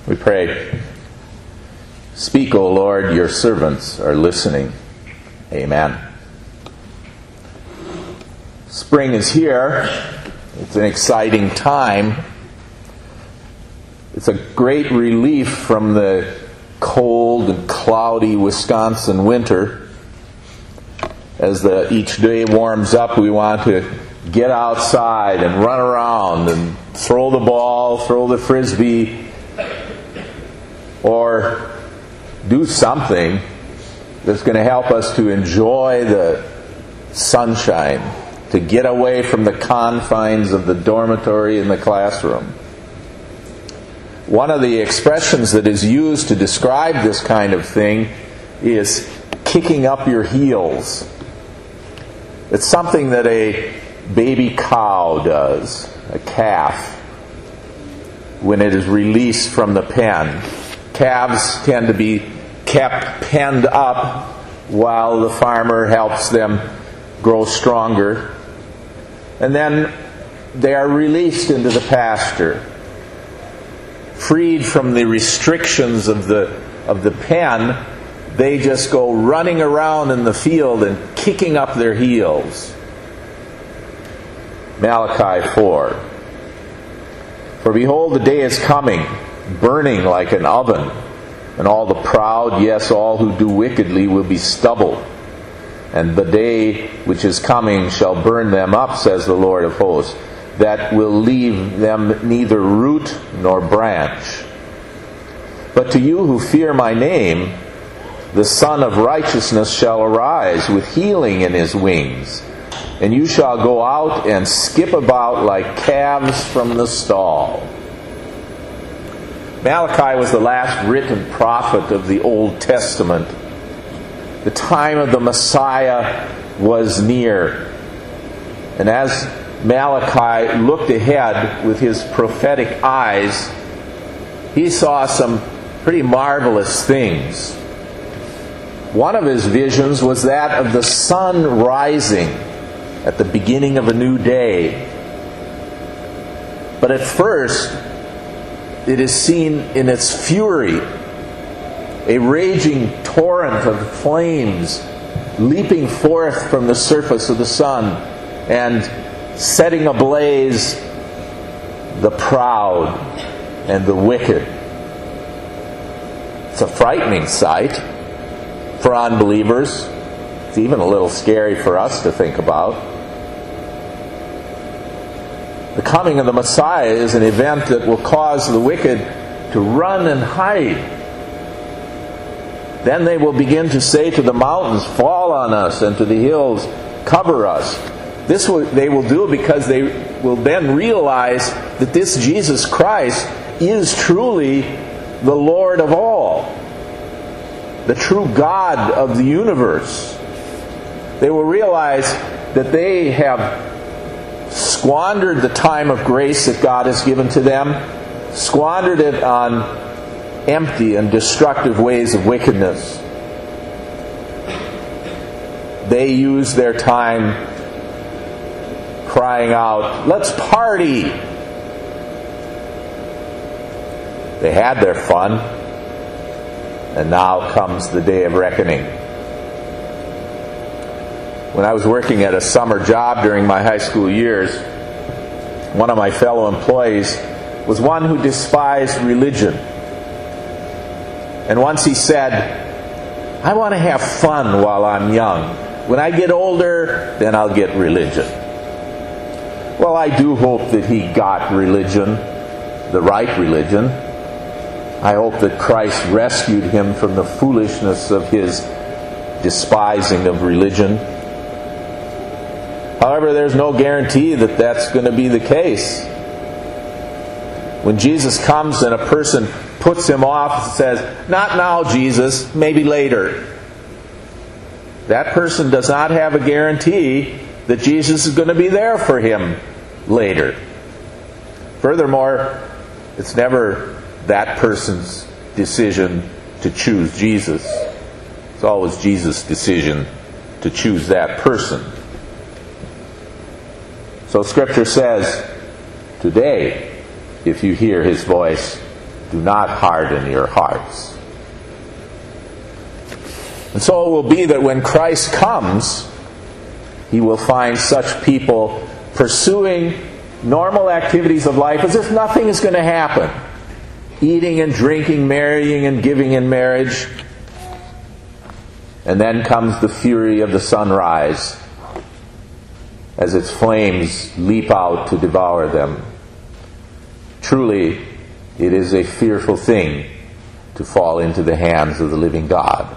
We pray. Speak, O Lord, your servants are listening. Amen. Spring is here. It's an exciting time. It's a great relief from the cold and cloudy Wisconsin winter. As each day warms up, we want to get outside and run around and throw the ball, throw the frisbee, or do something that's going to help us to enjoy the sunshine, to get away from the confines of the dormitory and the classroom. One of the expressions that is used to describe this kind of thing is kicking up your heels. It's something that a baby cow does, a calf, when it is released from the pen. Calves tend to be kept penned up while the farmer helps them grow stronger. And then they are released into the pasture, freed from the restrictions of the pen. They just go running around in the field and kicking up their heels. Malachi 4. For behold, the day is coming, burning like an oven, and all the proud, yes, all who do wickedly, will be stubble. And the day which is coming shall burn them up, says the Lord of hosts, that will leave them neither root nor branch. But to you who fear my name, the Son of Righteousness shall arise with healing in his wings, and you shall go out and skip about like calves from the stall. Malachi was the last written prophet of the Old Testament. The time of the Messiah was near. And as Malachi looked ahead with his prophetic eyes, he saw some pretty marvelous things. One of his visions was that of the sun rising at the beginning of a new day. But at first, it is seen in its fury, a raging torrent of flames leaping forth from the surface of the sun and setting ablaze the proud and the wicked. It's a frightening sight for unbelievers. It's even a little scary for us to think about. The coming of the Messiah is an event that will cause the wicked to run and hide. Then they will begin to say to the mountains, fall on us, and to the hills, cover us. They will do because they will then realize that this Jesus Christ is truly the Lord of all, the true God of the universe. They will realize that they have squandered the time of grace that God has given to them, squandered it on empty and destructive ways of wickedness. They use their time crying out, let's party! They had their fun, and now comes the day of reckoning. When I was working at a summer job during my high school years, one of my fellow employees was one who despised religion. And once he said, I want to have fun while I'm young. When I get older, then I'll get religion. Well, I do hope that he got religion, the right religion. I hope that Christ rescued him from the foolishness of his despising of religion. However, there's no guarantee that that's going to be the case. When Jesus comes and a person puts him off and says, not now, Jesus, maybe later, that person does not have a guarantee that Jesus is going to be there for him later. Furthermore, it's never that person's decision to choose Jesus. It's always Jesus' decision to choose that person. So Scripture says, today, if you hear His voice, Do not harden your hearts. And so it will be that when Christ comes, He will find such people pursuing normal activities of life as if nothing is going to happen. Eating and drinking, marrying and giving in marriage. And then comes the fury of the sunrise as its flames leap out to devour them. Truly, it is a fearful thing to fall into the hands of the living God.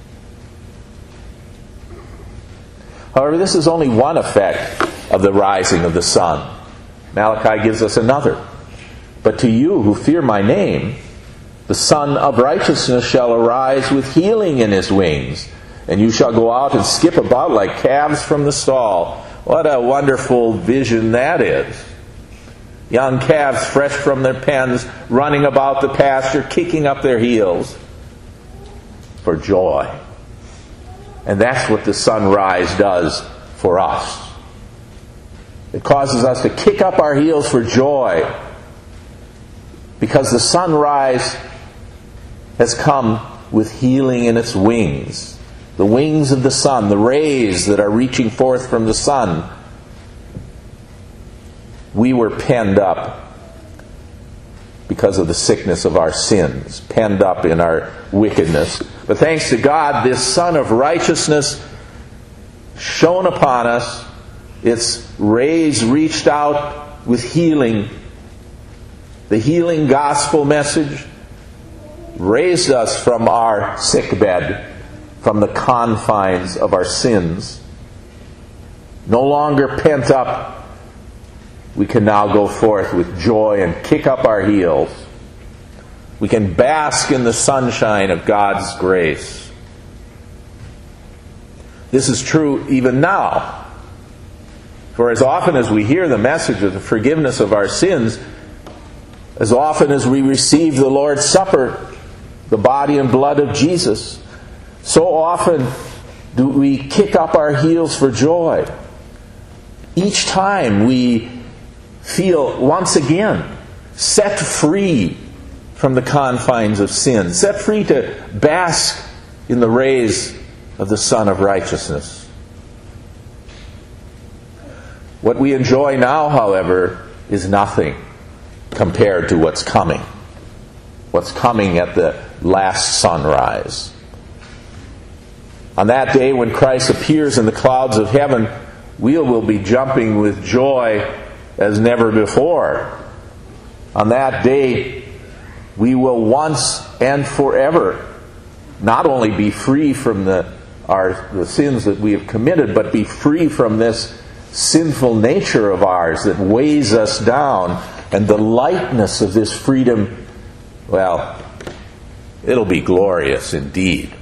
However, this is only one effect of the rising of the sun. Malachi gives us another. But to you who fear my name, the Son of Righteousness shall arise with healing in his wings, and you shall go out and skip about like calves from the stall. What a wonderful vision that is. Young calves fresh from their pens, running about the pasture, kicking up their heels for joy. And that's what the sunrise does for us. It causes us to kick up our heels for joy, because the sunrise has come with healing in its wings. The wings of the sun, the rays that are reaching forth from the sun. We were penned up because of the sickness of our sins, penned up in our wickedness. But thanks to God, this Sun of Righteousness shone upon us. Its rays reached out with healing. The healing gospel message raised us from our sickbed, from the confines of our sins. No longer pent up, we can now go forth with joy and kick up our heels. We can bask in the sunshine of God's grace. This is true even now. For as often as we hear the message of the forgiveness of our sins, as often as we receive the Lord's Supper, the body and blood of Jesus, so often do we kick up our heels for joy. Each time we feel once again set free from the confines of sin, set free to bask in the rays of the Sun of Righteousness. What we enjoy now, however, is nothing compared to what's coming. What's coming at the last sunrise. On that day when Christ appears in the clouds of heaven, we will be jumping with joy as never before. On that day, we will once and forever not only be free from the sins that we have committed, but be free from this sinful nature of ours that weighs us down. And the lightness of this freedom, well, it'll be glorious indeed.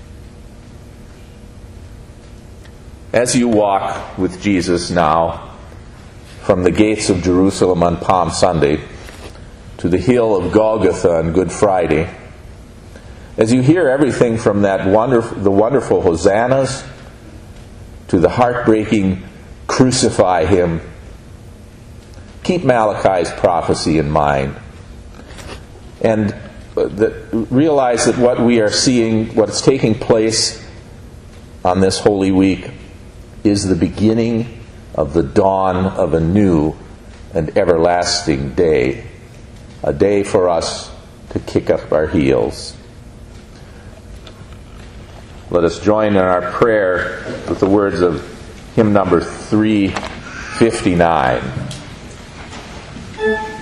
As you walk with Jesus now from the gates of Jerusalem on Palm Sunday to the hill of Golgotha on Good Friday, as you hear everything from the wonderful hosannas to the heartbreaking crucify him, keep Malachi's prophecy in mind. And realize that what we are seeing, what's taking place on this Holy Week, is the beginning of the dawn of a new and everlasting day. A day for us to kick up our heels. Let us join in our prayer with the words of hymn number 359.